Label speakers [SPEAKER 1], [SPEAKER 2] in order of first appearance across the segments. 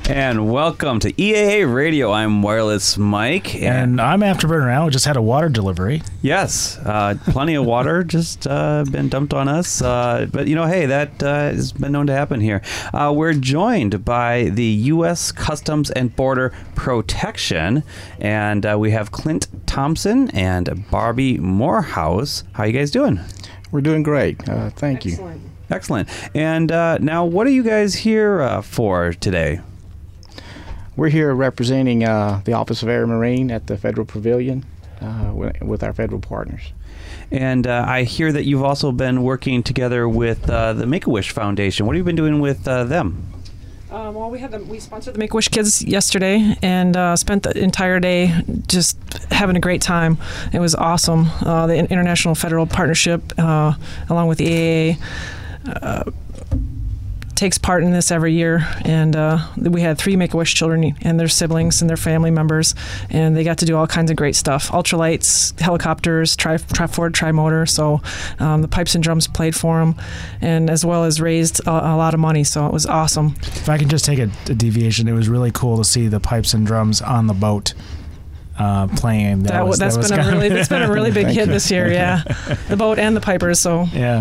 [SPEAKER 1] And welcome to EAA Radio. I'm Wireless Mike.
[SPEAKER 2] And I'm Afterburner Al. We just had a water delivery.
[SPEAKER 1] Yes, plenty of water just been dumped on us. But, hey, that has been known to happen here. We're joined by the U.S. Customs and Border Protection. And we have Clint Thompson and Barbie Morehouse. How are you guys doing?
[SPEAKER 3] We're doing great. Thank you.
[SPEAKER 1] Excellent. And now, what are you guys here for today?
[SPEAKER 3] We're here representing the Office of Air and Marine at the Federal Pavilion with our federal partners.
[SPEAKER 1] And I hear that you've also been working together with the Make-A-Wish Foundation. What have you been doing with them?
[SPEAKER 4] Well, we sponsored the Make-A-Wish kids yesterday and spent the entire day just having a great time. It was awesome. The International Federal Partnership, along with the AAA, takes part in this every year, and we had 3 Make-A-Wish children and their siblings and their family members, and they got to do all kinds of great stuff. Ultralights, helicopters, tri-Ford, tri-motor, so the pipes and drums played for them, and as well as raised a lot of money, so it was awesome.
[SPEAKER 2] If I can just take a deviation, it was really cool to see the pipes and drums on the boat playing.
[SPEAKER 4] That's been a really big hit this year, yeah. The boat and the pipers, so.
[SPEAKER 2] Yeah.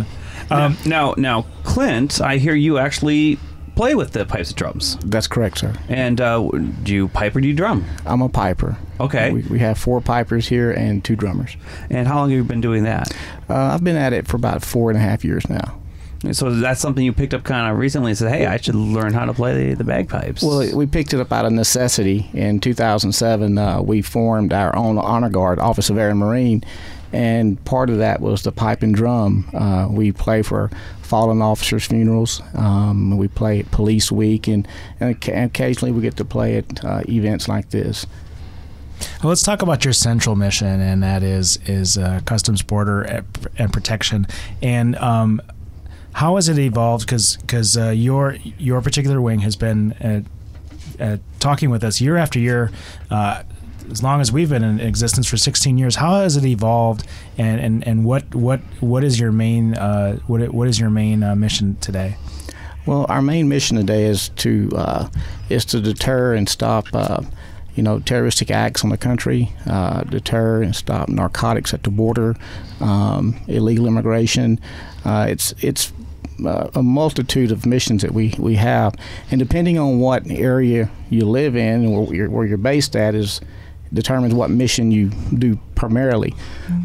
[SPEAKER 1] Now, Clint, I hear you actually play with the pipes and drums.
[SPEAKER 3] That's correct, sir.
[SPEAKER 1] And do you pipe or do you drum?
[SPEAKER 3] I'm a piper.
[SPEAKER 1] Okay.
[SPEAKER 3] We have 4 pipers here and 2 drummers.
[SPEAKER 1] And how long have you been doing that?
[SPEAKER 3] I've been at it for about 4.5 years now.
[SPEAKER 1] So that's something you picked up kind of recently and said, hey, I should learn how to play the bagpipes.
[SPEAKER 3] Well, we picked it up out of necessity. In 2007, we formed our own honor guard, Office of Air and Marine, and part of that was the pipe and drum. We play for fallen officers' funerals. We play at Police Week, and occasionally we get to play at events like this.
[SPEAKER 2] Well, let's talk about your central mission, and that is Customs, Border, and Protection. And how has it evolved? Because your particular wing has been talking with us year after year, as long as we've been in existence for 16 years. How has it evolved, and what is your main mission today?
[SPEAKER 3] Well, our main mission today is to deter and stop terroristic acts on the country, deter and stop narcotics at the border, illegal immigration. It's a multitude of missions that we have, and depending on what area you live in and where you're based at determines what mission you do primarily.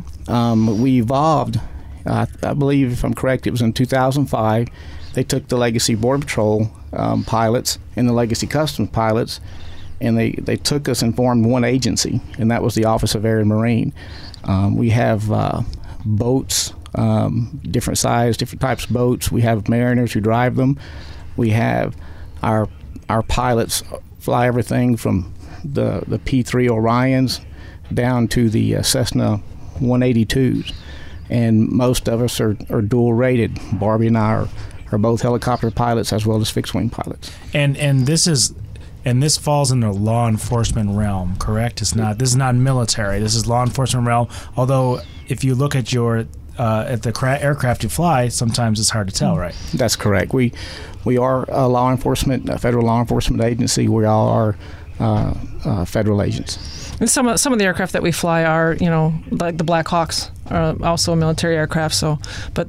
[SPEAKER 3] We evolved, I believe, if I'm correct, it was in 2005. They took the Legacy Border Patrol pilots and the Legacy Customs pilots, and they took us and formed one agency, and that was the Office of Air and Marine. We have boats, different size, different types of boats. We have mariners who drive them. We have our pilots fly everything from the P-3 Orions down to the Cessna 182s, and most of us are dual rated. Barbie and I are both helicopter pilots as well as fixed wing pilots. And
[SPEAKER 2] this falls in the law enforcement realm, correct? This is not military. This is law enforcement realm. Although if you look at your at the aircraft you fly, sometimes it's hard to tell, right? That's correct.
[SPEAKER 3] We are a law enforcement, a federal law enforcement agency. We all are federal agents.
[SPEAKER 4] And some of the aircraft that we fly are, like the Black Hawks, are also a military aircraft. So, but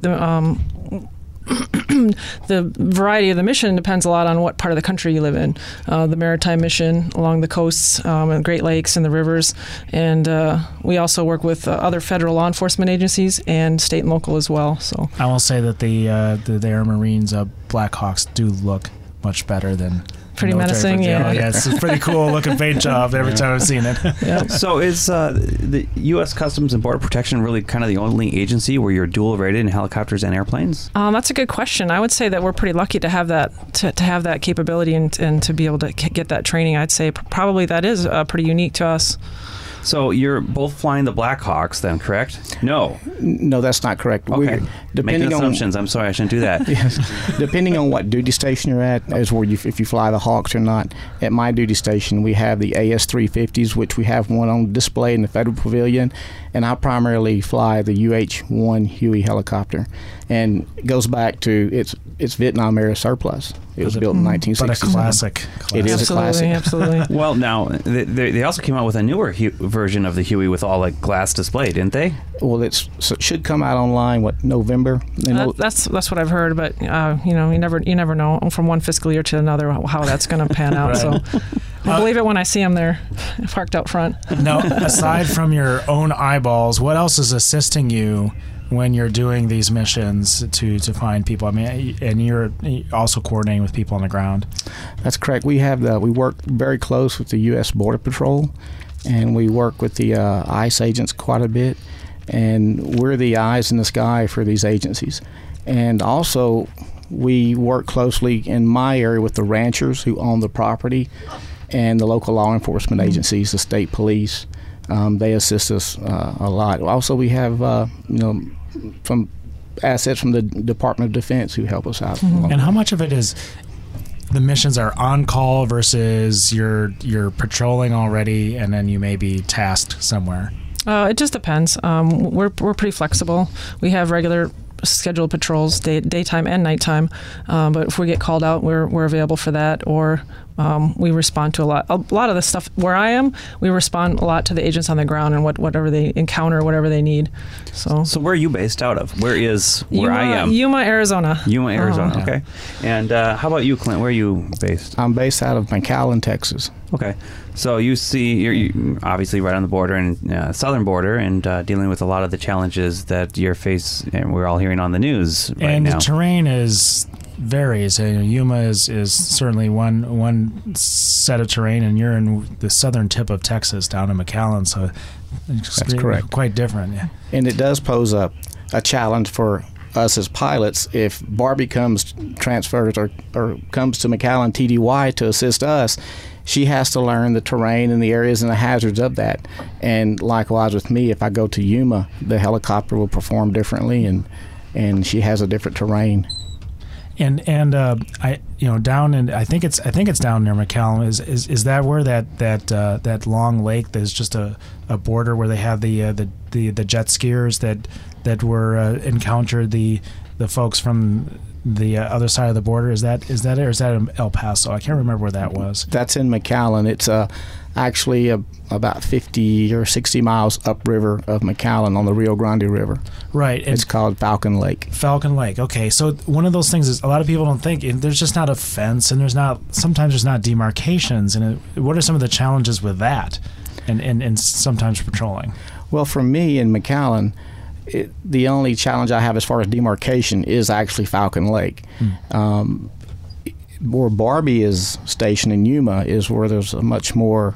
[SPEAKER 4] the variety of the mission depends a lot on what part of the country you live in. The maritime mission along the coasts, and the Great Lakes and the rivers, and we also work with other federal law enforcement agencies and state and local as well. So
[SPEAKER 2] I will say that the Air Marines Black Hawks do look much better than
[SPEAKER 4] pretty menacing, yeah.
[SPEAKER 2] Yeah, it's a pretty cool looking paint job every time I've seen it.
[SPEAKER 4] Yeah.
[SPEAKER 1] So is the U.S. Customs and Border Protection really kind of the only agency where you're dual rated in helicopters and airplanes?
[SPEAKER 4] That's a good question. I would say that we're pretty lucky to have that to have that capability and to be able to get that training. I'd say probably that is pretty unique to us.
[SPEAKER 1] So you're both flying the Black Hawks then, correct? No,
[SPEAKER 3] that's not correct.
[SPEAKER 1] Okay. Making assumptions. I'm sorry, I shouldn't do that.
[SPEAKER 3] Yes. Depending on what duty station you're at, is where if you fly the Hawks or not. At my duty station, we have the AS-350s, which we have one on display in the Federal Pavilion, and I primarily fly the UH-1 Huey helicopter. And it goes back to its Vietnam era surplus. It was built in 1967.
[SPEAKER 2] But a classic.
[SPEAKER 3] It is a classic.
[SPEAKER 4] Absolutely.
[SPEAKER 1] Well, now they also came out with a newer version of the Huey with all like glass display, didn't they?
[SPEAKER 3] Well, it should come out online November.
[SPEAKER 4] That's what I've heard, but you never know from one fiscal year to another how that's going to pan out.
[SPEAKER 2] Right.
[SPEAKER 4] So I believe it when I see them there parked out front.
[SPEAKER 2] Now, aside from your own eyeballs, what else is assisting you when you're doing these missions to find people? I mean, and you're also coordinating with people on the ground.
[SPEAKER 3] That's correct. We work very close with the U.S. Border Patrol, and we work with the ICE agents quite a bit, and we're the eyes in the sky for these agencies. And also, we work closely in my area with the ranchers who own the property and the local law enforcement agencies, the state police. They assist us a lot. Also, we have from assets from the Department of Defense who help us out.
[SPEAKER 2] Mm-hmm. And how much of it is the missions are on call versus you're patrolling already and then you may be tasked somewhere?
[SPEAKER 4] It just depends. We're pretty flexible. We have regular scheduled patrols, daytime and nighttime. But if we get called out, we're available for that. Or we respond to a lot of the stuff where I am. We respond a lot to the agents on the ground and whatever they encounter, whatever they need. So
[SPEAKER 1] where are you based out of? Where I am?
[SPEAKER 4] Yuma, Arizona.
[SPEAKER 1] Yuma, Arizona.
[SPEAKER 2] Oh,
[SPEAKER 1] okay. And how about you, Clint? Where are you based?
[SPEAKER 3] I'm based out of McAllen, Texas.
[SPEAKER 1] Okay. So you're obviously right on the border and southern border, and dealing with a lot of the challenges that you're and we're all hearing on the news right
[SPEAKER 2] and
[SPEAKER 1] now.
[SPEAKER 2] And the terrain varies. Yuma is certainly one set of terrain, and you're in the southern tip of Texas down in McAllen, so
[SPEAKER 3] that's correct.
[SPEAKER 2] Quite different. Yeah.
[SPEAKER 3] And it does pose a challenge for us as pilots. If Barbie transfers or comes to McAllen TDY to assist us, she has to learn the terrain and the areas and the hazards of that. And likewise with me, if I go to Yuma, the helicopter will perform differently, and she has a different terrain.
[SPEAKER 2] And I down in I think it's down near McAllen. Is that where that long lake? There's just a border where they have the jet skiers that were encountered the folks from the other side of the border. Is that it, or is that in El Paso? I can't remember where that was.
[SPEAKER 3] That's in McAllen. It's actually about 50 or 60 miles upriver of McAllen on the Rio Grande River.
[SPEAKER 2] Right.
[SPEAKER 3] It's called Falcon Lake.
[SPEAKER 2] Falcon Lake. Okay. So one of those things is a lot of people don't think there's just not a fence, and sometimes there's not demarcations. And what are some of the challenges with that, and sometimes patrolling?
[SPEAKER 3] Well, for me in McAllen, the only challenge I have as far as demarcation is actually Falcon Lake. Where Barbie is stationed in Yuma is where there's a much more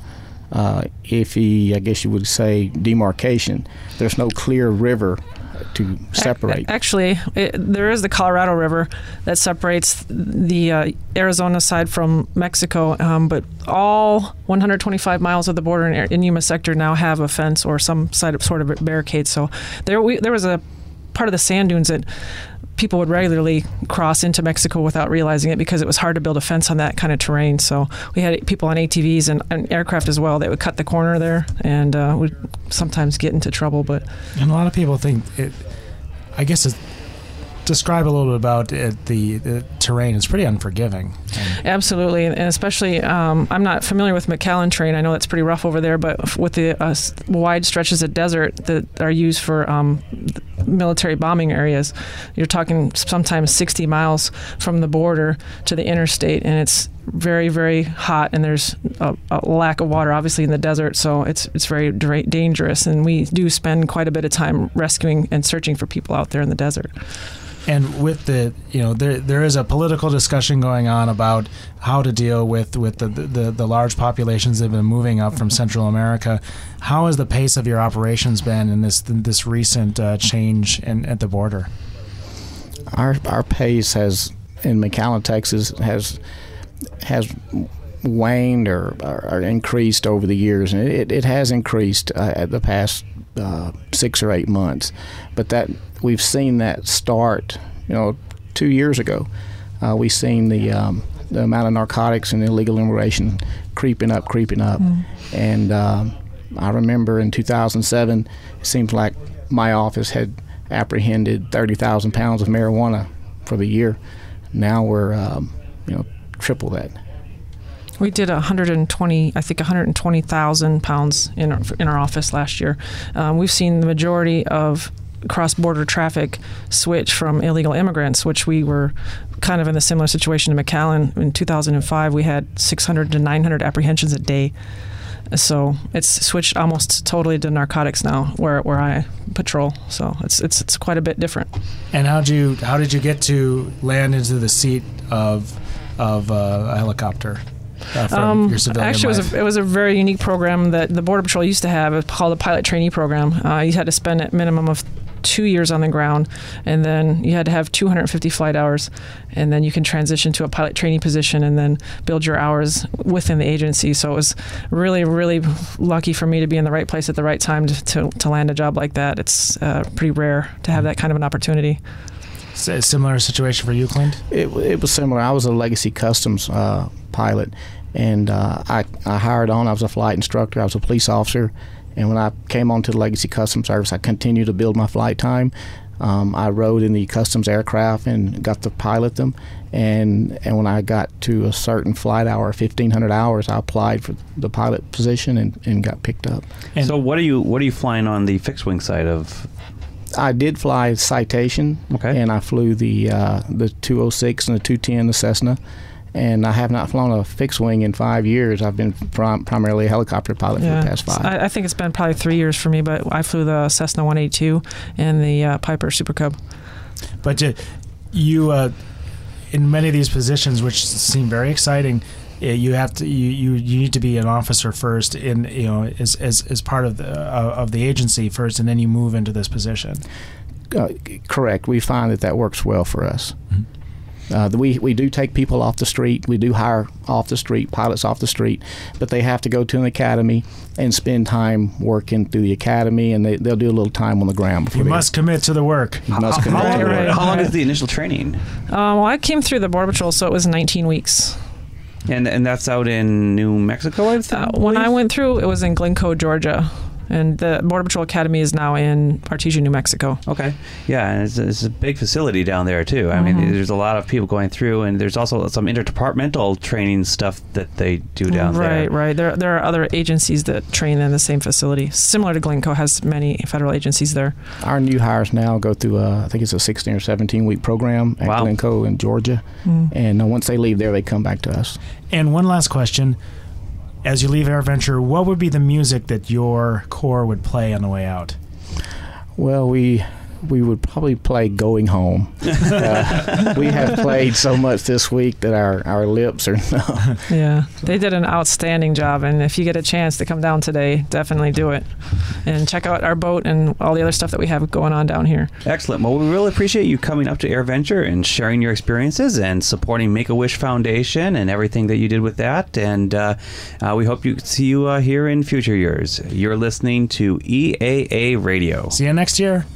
[SPEAKER 3] iffy, I guess you would say, demarcation. There's no clear river to separate.
[SPEAKER 4] Actually, there is the Colorado River that separates the Arizona side from Mexico, but all 125 miles of the border in Yuma sector now have a fence or some sort of barricade. So there was a part of the sand dunes that people would regularly cross into Mexico without realizing it because it was hard to build a fence on that kind of terrain. So we had people on ATVs and aircraft as well that would cut the corner there and would sometimes get into trouble.
[SPEAKER 2] And a lot of people think I guess describe a little bit about the terrain. It's pretty unforgiving.
[SPEAKER 4] Absolutely, and especially I'm not familiar with McAllen terrain. I know that's pretty rough over there, but with the wide stretches of desert that are used for military bombing areas, you're talking sometimes 60 miles from the border to the interstate, and it's very, very hot, and there's a lack of water, obviously, in the desert, so it's very dangerous, and we do spend quite a bit of time rescuing and searching for people out there in the desert.
[SPEAKER 2] And with there is a political discussion going on about how to deal with the large populations that have been moving up from Central America. How has the pace of your operations been in this recent change at the border?
[SPEAKER 3] Our pace has in McAllen, Texas, has waned or increased over the years, and it has increased at the past 6 or 8 months, but that we've seen that start 2 years ago. We've seen the amount of narcotics and illegal immigration creeping up, and I remember in 2007 it seems like my office had apprehended 30,000 pounds of marijuana for the year. Now we're triple that.
[SPEAKER 4] We did 120,000 pounds in our office last year. We've seen the majority of cross-border traffic switch from illegal immigrants, which we were kind of in a similar situation to McAllen. In 2005, we had 600 to 900 apprehensions a day. So it's switched almost totally to narcotics now, where I patrol. So it's quite a bit different.
[SPEAKER 2] And how did you get to land into the seat of a helicopter? From your civilian
[SPEAKER 4] actually,
[SPEAKER 2] life?
[SPEAKER 4] it was a very unique program that the Border Patrol used to have. It's called a pilot trainee program. You had to spend a minimum of 2 years on the ground, and then you had to have 250 flight hours, and then you can transition to a pilot trainee position and then build your hours within the agency. So it was really, really lucky for me to be in the right place at the right time to land a job like that. It's pretty rare to have that kind of an opportunity.
[SPEAKER 2] A similar situation for you, Clint?
[SPEAKER 3] It was similar. I was a Legacy Customs pilot, and I hired on. I was a flight instructor. I was a police officer, and when I came onto the Legacy Customs Service, I continued to build my flight time. I rode in the customs aircraft and got to pilot them, and when I got to a certain flight hour, 1,500 hours, I applied for the pilot position and got picked up.
[SPEAKER 1] And so what are you flying on the fixed wing side of?
[SPEAKER 3] I did fly Citation,
[SPEAKER 1] okay,
[SPEAKER 3] and I flew the 206 and the 210, the Cessna, and I have not flown a fixed wing in 5 years. I've been primarily a helicopter pilot for the past 5.
[SPEAKER 4] I think it's been probably 3 years for me, but I flew the Cessna 182 and the Piper Super Cub.
[SPEAKER 2] But you in many of these positions, which seem very exciting, you have to you need to be an officer first in as part of the agency first, and then you move into this position.
[SPEAKER 3] Correct. We find that works well for us.
[SPEAKER 2] Mm-hmm.
[SPEAKER 3] We do take people off the street. We do hire off the street, pilots off the street, but they have to go to an academy and spend time working through the academy, and they'll do a little time on the ground.
[SPEAKER 2] You must commit to the work.
[SPEAKER 3] You must commit to the work.
[SPEAKER 1] How long is the initial training?
[SPEAKER 4] Well, I came through the Border Patrol, so it was 19 weeks.
[SPEAKER 1] And that's out in New Mexico, I think?
[SPEAKER 4] When I went through, it was in Glencoe, Georgia. And the Border Patrol Academy is now in Artesia, New Mexico.
[SPEAKER 1] Okay. Yeah, and it's a big facility down there, too. I mean, there's a lot of people going through, and there's also some interdepartmental training stuff that they do down there.
[SPEAKER 4] Right. There are other agencies that train in the same facility. Similar to Glencoe, has many federal agencies there.
[SPEAKER 3] Our new hires now go through, I think it's a 16 or 17-week program at Glencoe in Georgia. And once they leave there, they come back to us.
[SPEAKER 2] And one last question. As you leave AirVenture, what would be the music that your Corps would play on the way out?
[SPEAKER 3] Well, we would probably play Going Home. We have played so much this week that our lips are numb.
[SPEAKER 4] Yeah, they did an outstanding job, and if you get a chance to come down today, definitely do it. And check out our boat and all the other stuff that we have going on down here.
[SPEAKER 1] Excellent. Well, we really appreciate you coming up to AirVenture and sharing your experiences and supporting Make-A-Wish Foundation and everything that you did with that. And we hope to see you here in future years. You're listening to EAA Radio.
[SPEAKER 2] See you next year.